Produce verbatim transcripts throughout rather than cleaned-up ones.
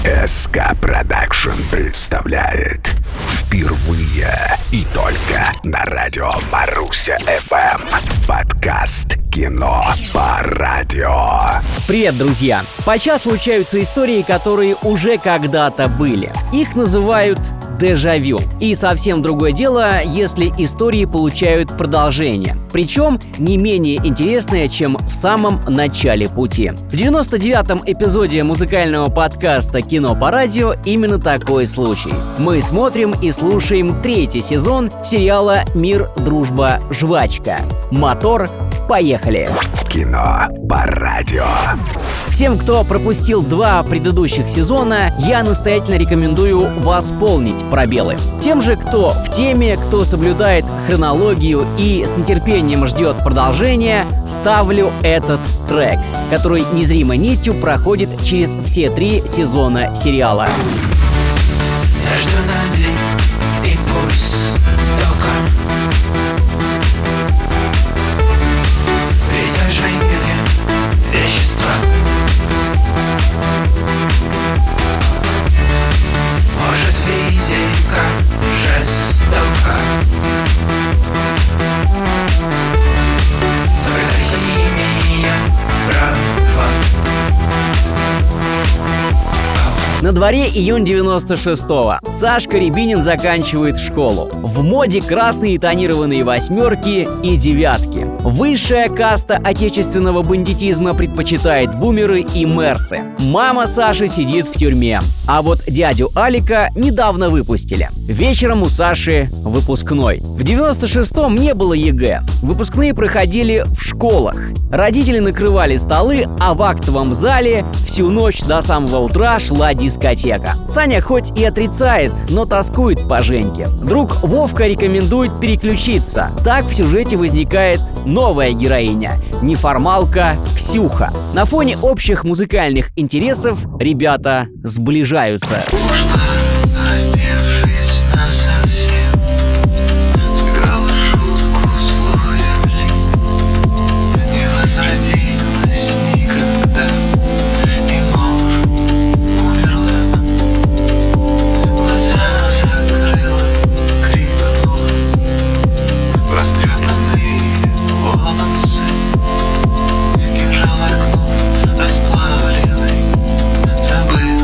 эс ка Продакшн представляет впервые и только на радио Маруся эф эм подкаст «Кино по радио». Привет, друзья! Подчас случаются истории, которые уже когда-то были. Их называют дежавю. И совсем другое дело, если истории получают продолжение. Причем не менее интересное, чем в самом начале пути. В девяносто девятом эпизоде музыкального подкаста «Кино по радио» именно такой случай. Мы смотрим и слушаем третий сезон сериала «Мир, дружба, жвачка». Мотор, поехали! Кино по радио. Всем, кто пропустил два предыдущих сезона, я настоятельно рекомендую восполнить пробелы. Тем же, кто в теме, кто соблюдает хронологию и с нетерпением ждет продолжения, ставлю этот трек, который незримой нитью проходит через все три сезона сериала. Между нами импульс тока, притяжение вещества. Может, физика жестока, только химия права. На дворе июнь девяносто шестого. Сашка Рябинин заканчивает школу. В моде красные тонированные восьмерки и девятки. Высшая каста отечественного бандитизма предпочитает бумеры и мерсы. Мама Саши сидит в тюрьме. А вот дядю Алика недавно выпустили. Вечером у Саши выпускной. В девяносто шестом не было ЕГЭ. Выпускные проходили в школах. Родители накрывали столы, а в актовом зале всю ночь до самого утра шла дискотека. Саня хоть и отрицает, но тоскует по Женьке. Друг Вовка рекомендует переключиться. Так в сюжете возникает новая героиня – неформалка Ксюха. На фоне общих музыкальных интересов ребята сближаются. Раздевшись насовсем, сыграла шутку слоем лень, не возвратилась никогда, и может, умерла. Глаза закрыла, крикнула, растрепанные волосы, кинжал воткнув расплавленный, забыла.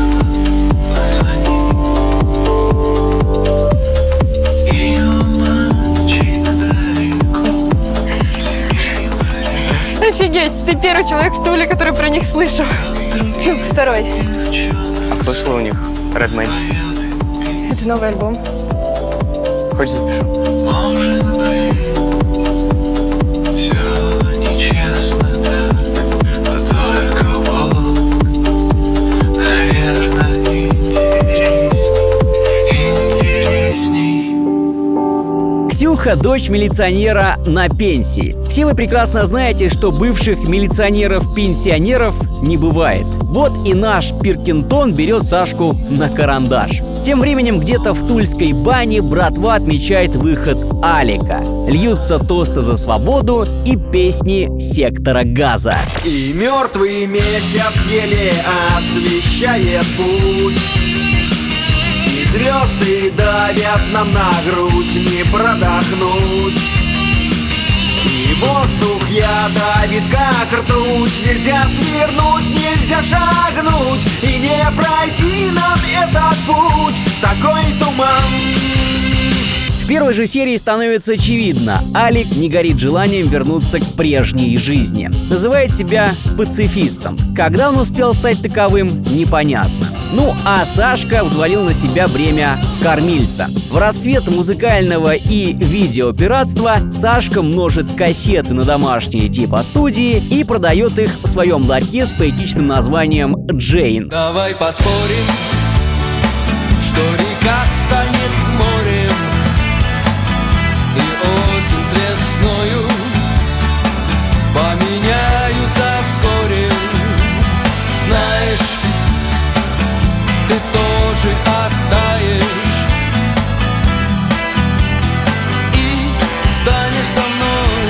Офигеть, ты первый человек в Туле, который про них слышал. Ну, второй. А слышала у них Red Medicine? Это новый альбом. Хочешь, запишу? Может быть, все нечестно так, но только вот, наверное, интересней, интересней. Ксюха – дочь милиционера на пенсии. Все вы прекрасно знаете, что бывших милиционеров-пенсионеров не бывает. Вот и наш Пиркинтон берет Сашку на карандаш. Тем временем где-то в тульской бане братва отмечает выход Алика. Льются тосты за свободу и песни сектора газа. И мертвый месяц еле освещает путь, и звезды давят нам на грудь, не продохнуть. И воздух я давит как ртуть, нельзя свернуть, нельзя шагнуть, и не пройти нам этот путь в такой туман. В первой же серии становится очевидно, Алик не горит желанием вернуться к прежней жизни. Называет себя пацифистом. Когда он успел стать таковым, непонятно. Ну а Сашка взвалил на себя бремя кормильца. В расцвет музыкального и видеопиратства Сашка множит кассеты на домашние типа студии и продает их в своем ларьке с поэтичным названием «Джейн». Давай поспорим, что река станет морем, и осень с весною поменяются вскоре. Знаешь, ты тоже оттаешь и станешь со мной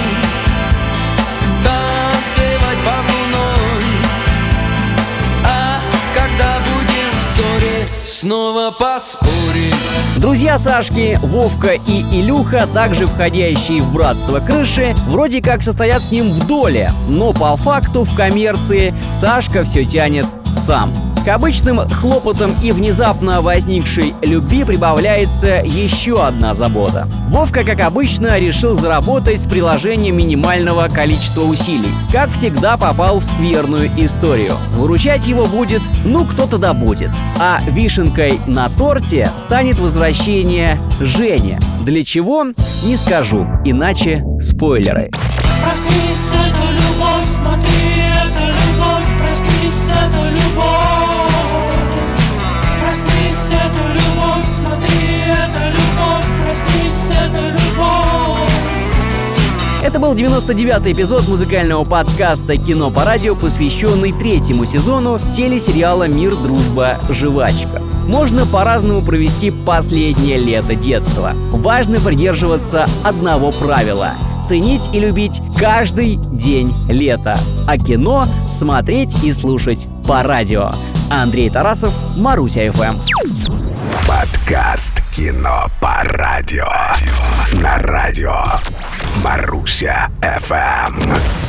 танцевать под луной. А когда будем в ссоре, снова поспорим. Друзья Сашки, Вовка и Илюха, также входящие в братство крыши, вроде как состоят с ним в доле, но по факту в коммерции Сашка все тянет сам. К обычным хлопотам и внезапно возникшей любви прибавляется еще одна забота. Вовка, как обычно, решил заработать с приложением минимального количества усилий. Как всегда, попал в скверную историю. Выручать его будет, ну, кто-то да будет. А вишенкой на торте станет возвращение Жени. Для чего? Не скажу, иначе спойлеры. Проснись, это любовь, смотри, это любовь, проснись, это любовь. Проснись, это любовь, смотри, это любовь, проснись, это любовь. Это был девяносто девятый эпизод музыкального подкаста «Кино по радио», посвященный третьему сезону телесериала «Мир, дружба, жвачка». Можно по-разному провести последнее лето детства. Важно придерживаться одного правила – ценить и любить каждый день лета. А кино смотреть и слушать по радио. Андрей Тарасов, Маруся эф эм. Подкаст «Кино по радио» на радио Маруся эф эм.